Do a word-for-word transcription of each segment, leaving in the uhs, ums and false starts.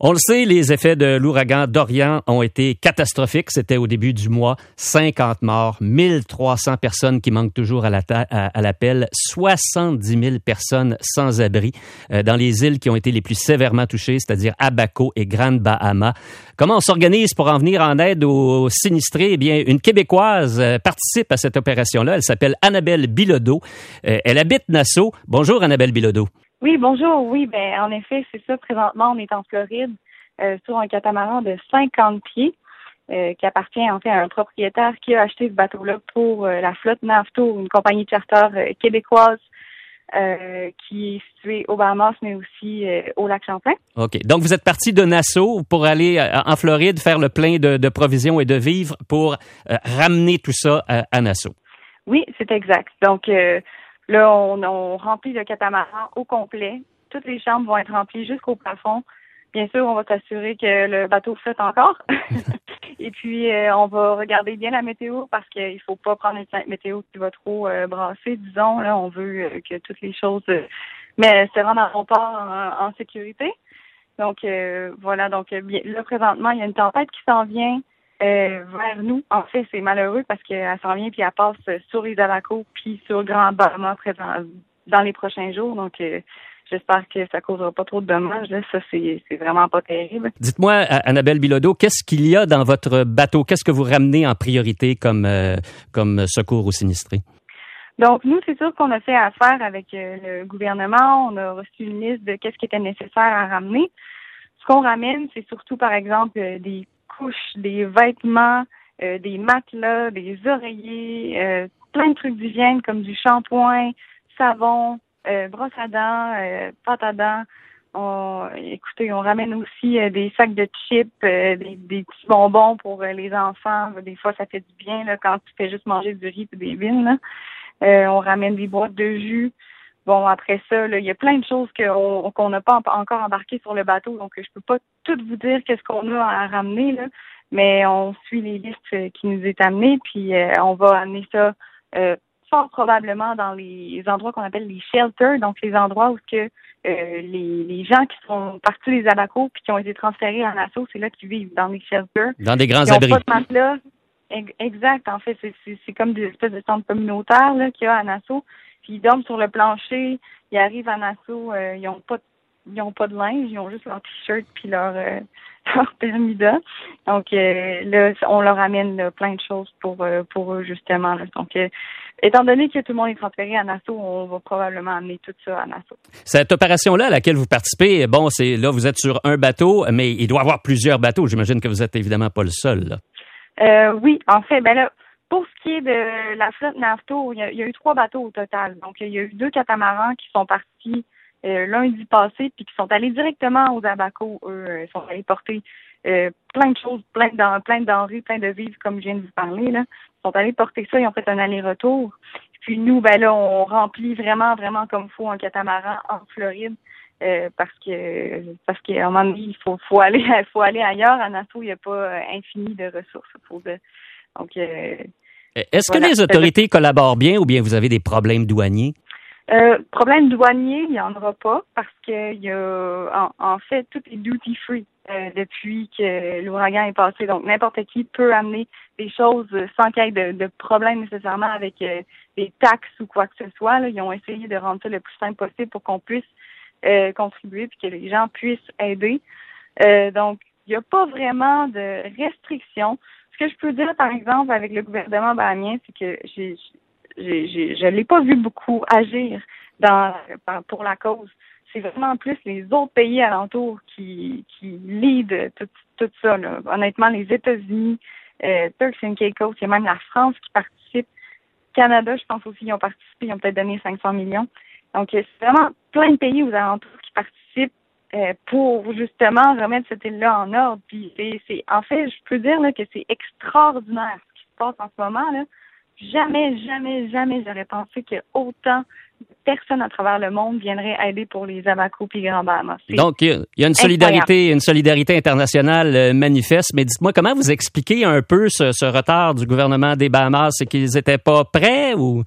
On le sait, les effets de l'ouragan Dorian ont été catastrophiques. C'était au début du mois. cinquante morts, mille trois cents personnes qui manquent toujours à, la ta- à, à l'appel, soixante-dix mille personnes sans abri euh, dans les îles qui ont été les plus sévèrement touchées, c'est-à-dire Abaco et Grande Bahama. Comment on s'organise pour en venir en aide aux sinistrés? Eh bien, une Québécoise euh, participe à cette opération-là. Elle s'appelle Annabelle Bilodeau. Euh, elle habite Nassau. Bonjour, Annabelle Bilodeau. Oui, bonjour. Oui, ben en effet, c'est ça. Présentement, on est en Floride euh, sur un catamaran de cinquante pieds euh, qui appartient en fait à un propriétaire qui a acheté ce bateau-là pour euh, la flotte Navto, une compagnie de charter euh, québécoise euh, qui est située aux Bahamas, mais aussi euh, au lac Champlain. OK. Donc, vous êtes parti de Nassau pour aller euh, en Floride faire le plein de, de provisions et de vivres pour euh, ramener tout ça à, à Nassau. Oui, c'est exact. Donc, euh, là, on, on remplit le catamaran au complet. Toutes les chambres vont être remplies jusqu'au plafond. Bien sûr, on va s'assurer que le bateau flotte encore. Et puis, euh, on va regarder bien la météo parce qu'il faut pas prendre une météo qui va trop euh, brasser, disons. Là, on veut euh, que toutes les choses euh, mais se rendent à bon port en, en sécurité. Donc, euh, voilà. Donc, bien, là, présentement, il y a une tempête qui s'en vient Euh, vers nous. En fait, c'est malheureux parce qu'elle s'en vient puis elle passe sur les Abaco puis sur Grand Bahama présent dans les prochains jours. Donc, euh, j'espère que ça causera pas trop de dommages. Là. Ça, c'est, c'est vraiment pas terrible. Dites-moi, Annabelle Bilodeau, qu'est-ce qu'il y a dans votre bateau? Qu'est-ce que vous ramenez en priorité comme, euh, comme secours aux sinistrés? Donc, nous, c'est sûr qu'on a fait affaire avec euh, le gouvernement. On a reçu une liste de qu'est-ce qui était nécessaire à ramener. Ce qu'on ramène, c'est surtout, par exemple, euh, des couches, des vêtements, euh, des matelas, des oreillers, euh, plein de trucs d'hygiène comme du shampoing, savon, euh, brosse à dents, euh, pâte à dents. On, écoutez, on ramène aussi euh, des sacs de chips, euh, des, des petits bonbons pour euh, les enfants. Des fois, ça fait du bien là, quand tu fais juste manger du riz et des bines. Là. Euh, on ramène des boîtes de jus. Bon, après ça, là, il y a plein de choses qu'on qu'on n'a pas encore embarquées sur le bateau, donc je peux pas tout vous dire qu'est-ce qu'on a à ramener, là, mais on suit les listes qui nous est amenées, puis euh, on va amener ça euh, fort probablement dans les endroits qu'on appelle les shelters, donc les endroits où que euh, les, les gens qui sont partis des Abaco puis qui ont été transférés en Nassau, c'est là qu'ils vivent, dans les shelters. Dans des grands Ils ont abris. pas de matelas. Exact, en fait, c'est, c'est, c'est comme des espèces de centres communautaires là, qu'il y a à Nassau. Puis ils dorment sur le plancher, ils arrivent à Nassau, euh, ils ont pas de, ils ont pas de linge, ils ont juste leur t-shirt puis leur euh, leur permida. Donc euh, là, on leur amène là, plein de choses pour euh, pour eux justement. Là. Donc euh, étant donné que tout le monde est transféré à Nassau, on va probablement amener tout ça à Nassau. Cette opération-là à laquelle vous participez, bon, c'est là vous êtes sur un bateau, mais il doit y avoir plusieurs bateaux. J'imagine que vous êtes évidemment pas le seul. Là. Euh, oui, en fait, ben là. Pour ce qui est de la flotte Navto, il y, a, il y a eu trois bateaux au total. Donc, il y a eu deux catamarans qui sont partis euh, lundi passé puis qui sont allés directement aux Abaco. Eux, ils sont allés porter euh, plein de choses, plein de, plein de denrées, plein de vivres, comme je viens de vous parler. Là. Ils sont allés porter ça, ils ont fait un aller-retour. Puis nous, ben là, on remplit vraiment, vraiment comme il faut un catamaran en Floride. Euh, parce que parce qu'à un moment donné, il faut, faut aller faut aller ailleurs. À Nassau, il n'y a pas infini de ressources. Faut de, donc euh, Est-ce voilà. que les autorités collaborent bien ou bien vous avez des problèmes douaniers? Euh, problème douanier, il n'y en aura pas parce que il y a en, en fait tout est duty free euh, depuis que l'ouragan est passé. Donc n'importe qui peut amener des choses sans qu'il y ait de, de problème nécessairement avec euh, des taxes ou quoi que ce soit. Là. Ils ont essayé de rendre ça le plus simple possible pour qu'on puisse euh, contribuer puis que les gens puissent aider. Euh, donc il n'y a pas vraiment de restrictions. Ce que je peux dire, par exemple, avec le gouvernement bahamien, c'est que j'ai, j'ai, j'ai, je ne l'ai pas vu beaucoup agir dans, pour la cause. C'est vraiment plus les autres pays alentours qui, qui lead tout, tout ça. Là. Honnêtement, les États-Unis, euh, Turks and Caicos, il y a même la France qui participe. Canada, je pense aussi, ils ont participé, ils ont peut-être donné cinq cents millions. Donc, c'est vraiment plein de pays aux alentours qui participent Euh, pour justement remettre cette île-là en ordre. Puis c'est, c'est en fait, je peux dire là, que c'est extraordinaire ce qui se passe en ce moment. Là. Jamais, jamais, jamais j'aurais pensé que autant de personnes à travers le monde viendraient aider pour les Abaco et Grand Bahama. C'est Donc, il y a une solidarité, une solidarité internationale euh, manifeste. Mais dites-moi, comment vous expliquez un peu ce, ce retard du gouvernement des Bahamas? C'est qu'ils étaient pas prêts ou?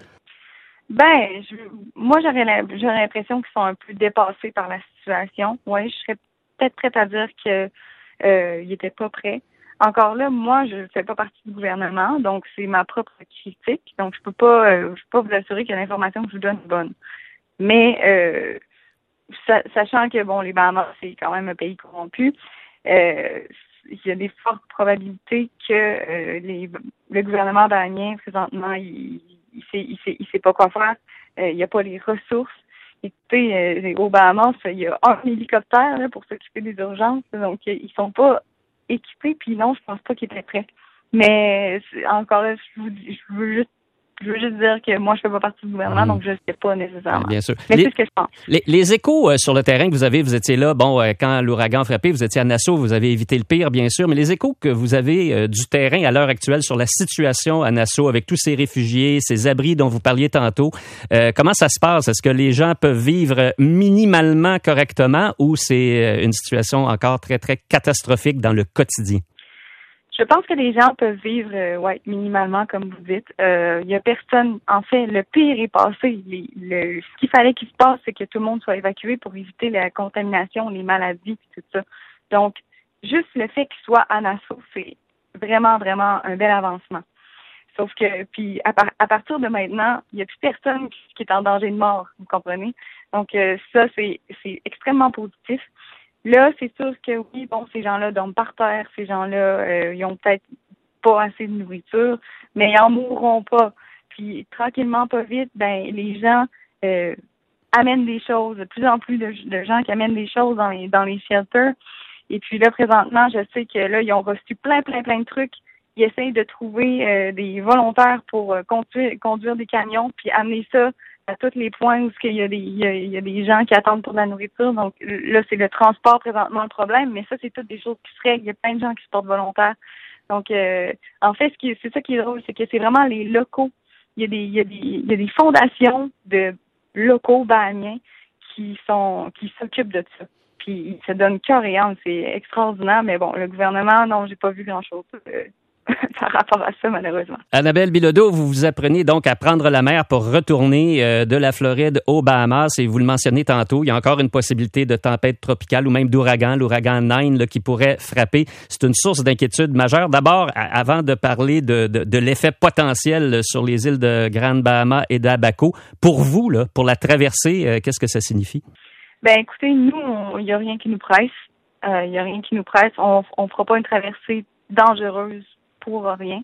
Ben, je, moi, j'aurais, j'aurais l'impression qu'ils sont un peu dépassés par la situation. Oui, je serais peut-être prête à dire que euh, il était pas prêt. Encore là, moi, je fais pas partie du gouvernement, donc c'est ma propre critique. Donc, je peux pas, euh, je peux pas vous assurer que l'information que je vous donne est bonne. Mais euh, sachant que bon, les Bahamas, c'est quand même un pays corrompu, euh, il y a des fortes probabilités que euh, les, le gouvernement bahamanien, présentement, il, il sait, il sait, il sait pas quoi faire. Euh, il n'y a pas les ressources. Écoutez, euh, aux Bahamas, il y a un hélicoptère là, pour s'occuper des urgences, donc ils sont pas équipés. Puis non, je pense pas qu'ils étaient prêts. Mais encore là, je vous dis, je veux juste Je veux juste dire que moi, je fais pas partie du gouvernement, mmh. donc je ne sais pas nécessairement. Bien sûr. Mais les, c'est ce que je pense. Les, les échos euh, sur le terrain que vous avez, vous étiez là, bon, euh, quand l'ouragan a frappé, vous étiez à Nassau, vous avez évité le pire, bien sûr, mais les échos que vous avez euh, du terrain à l'heure actuelle sur la situation à Nassau, avec tous ces réfugiés, ces abris dont vous parliez tantôt, euh, comment ça se passe? Est-ce que les gens peuvent vivre minimalement correctement ou c'est une situation encore très, très catastrophique dans le quotidien? Je pense que les gens peuvent vivre, euh, ouais, minimalement, comme vous dites. Il euh, y a personne. En fait, le pire est passé. Les, le, ce qu'il fallait qu'il se passe, c'est que tout le monde soit évacué pour éviter la contamination, les maladies, et tout ça. Donc, juste le fait qu'il soit à Nassau, c'est vraiment, vraiment un bel avancement. Sauf que, puis, à, par, à partir de maintenant, il n'y a plus personne qui, qui est en danger de mort, vous comprenez? Donc, euh, ça, c'est, c'est extrêmement positif. Là, c'est sûr que oui, bon, ces gens-là dorment par terre, ces gens-là, euh, ils ont peut-être pas assez de nourriture, mais ils en mourront pas. Puis, tranquillement, pas vite, ben, les gens euh, amènent des choses, de plus en plus de, de gens qui amènent des choses dans les, dans les shelters. Et puis là, présentement, je sais que là, ils ont reçu plein, plein, plein de trucs. Ils essayent de trouver euh, des volontaires pour euh, conduire, conduire des camions, puis amener ça à tous les points où il y a des il y a, il y a des gens qui attendent pour de la nourriture. Donc là, c'est le transport présentement le problème, mais ça, c'est toutes des choses qui se règlent. Il y a plein de gens qui se portent volontaires. Donc euh, en fait, ce qui c'est ça qui est drôle, c'est que c'est vraiment les locaux. Il y a des il y a des il y a des fondations de locaux bahamiens qui sont qui s'occupent de ça. Puis ils se donnent cœur et âme, c'est extraordinaire, mais bon, le gouvernement, non, j'ai pas vu grand chose. Euh, par rapport à ça, malheureusement. Annabelle Bilodeau, vous vous apprenez donc à prendre la mer pour retourner euh, de la Floride aux Bahamas et vous le mentionnez tantôt, il y a encore une possibilité de tempête tropicale ou même d'ouragan, l'ouragan Nine là, qui pourrait frapper. C'est une source d'inquiétude majeure. D'abord, à, avant de parler de, de, de l'effet potentiel sur les îles de Grande Bahama et d'Abaco, pour vous, là, pour la traversée, euh, qu'est-ce que ça signifie? Ben écoutez, nous, il n'y a rien qui nous presse. Il euh, n'y a rien qui nous presse. On ne fera pas une traversée dangereuse pour rien.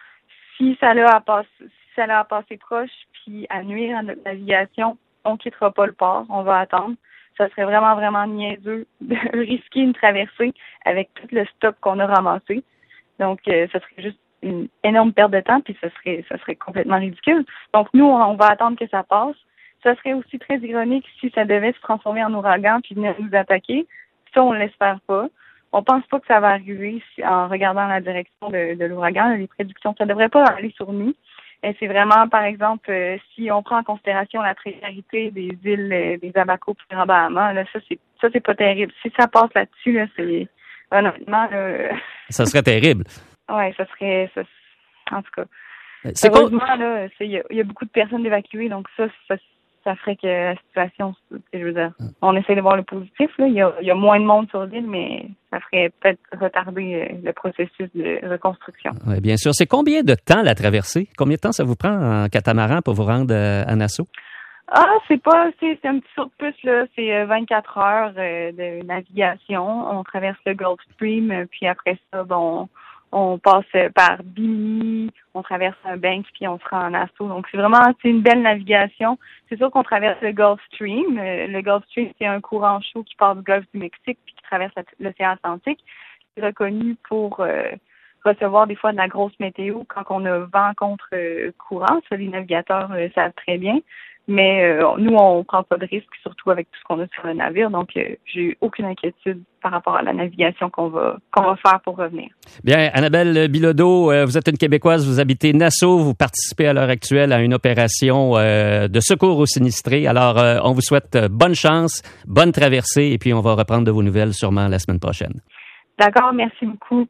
Si ça l'a à passer, si ça l'a à passer proche puis à nuire à notre navigation, on quittera pas le port, on va attendre. Ça serait vraiment, vraiment niaiseux de risquer une traversée avec tout le stock qu'on a ramassé. Donc, euh, ça serait juste une énorme perte de temps puis ça serait, ça serait complètement ridicule. Donc, nous, on, on va attendre que ça passe. Ça serait aussi très ironique si ça devait se transformer en ouragan puis venir nous attaquer. Ça, on l'espère pas. On pense pas que ça va arriver si, en regardant la direction de, de l'ouragan, les prédictions. Ça devrait pas aller sur nous. Et c'est vraiment, par exemple, euh, si on prend en considération la précarité des îles, euh, des Abaco et des Bahamas, là, ça c'est ça c'est pas terrible. Si ça passe là-dessus, là, c'est honnêtement là, ça serait terrible. Ouais, ça serait ça, en tout cas. C'est heureusement, quoi? Là, il y, y a beaucoup de personnes évacuées, donc ça, ça ça ferait que la situation, je veux dire, on essaie de voir le positif, là. Il y a, il y a moins de monde sur l'île, mais ça ferait peut-être retarder le processus de reconstruction. Oui, bien sûr. C'est combien de temps la traversée? Combien de temps ça vous prend en catamaran pour vous rendre à Nassau? Ah, c'est pas, c'est, c'est un petit saut de plus, là. C'est vingt-quatre heures de navigation. On traverse le Gulf Stream, puis après ça, bon, on passe par Bimini, on traverse un bank, puis on se rend en Nassau. Donc, c'est vraiment c'est une belle navigation. C'est sûr qu'on traverse le Gulf Stream. Le Gulf Stream, c'est un courant chaud qui part du Golfe du Mexique puis qui traverse l'océan Atlantique. C'est reconnu pour euh, recevoir des fois de la grosse météo quand on a vent contre euh, courant. Ça, les navigateurs euh, savent très bien. Mais euh, nous, on prend pas de risque, surtout avec tout ce qu'on a sur le navire. Donc, euh, j'ai aucune inquiétude par rapport à la navigation qu'on va qu'on va faire pour revenir. Bien, Annabelle Bilodeau, euh, vous êtes une Québécoise, vous habitez Nassau, vous participez à l'heure actuelle à une opération euh, de secours aux sinistrés. Alors, euh, on vous souhaite bonne chance, bonne traversée, et puis on va reprendre de vos nouvelles sûrement la semaine prochaine. D'accord, merci beaucoup.